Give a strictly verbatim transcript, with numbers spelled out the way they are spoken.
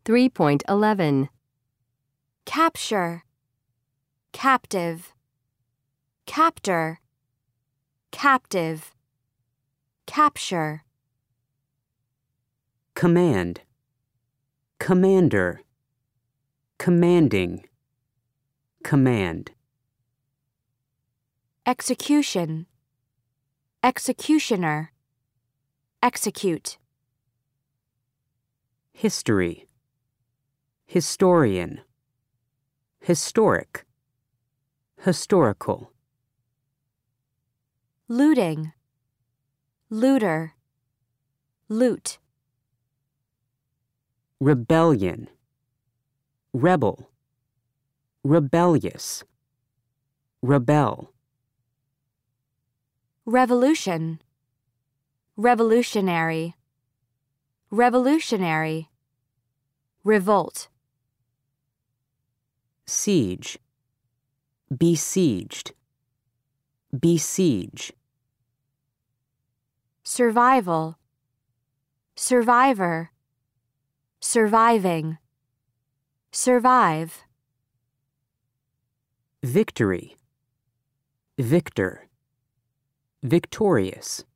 three point eleven. Capture, captive, captor, captive, capture. Command, commander, commanding, command. Execution, executioner, execute. History, historian, historic, historical. Looting, looter, loot. Rebellion, rebel, rebellious, rebel. Revolution, revolutionary, revolutionary, revolt. Siege, besieged, besiege. Survival, survivor, surviving, survive. Victory, victor, victorious.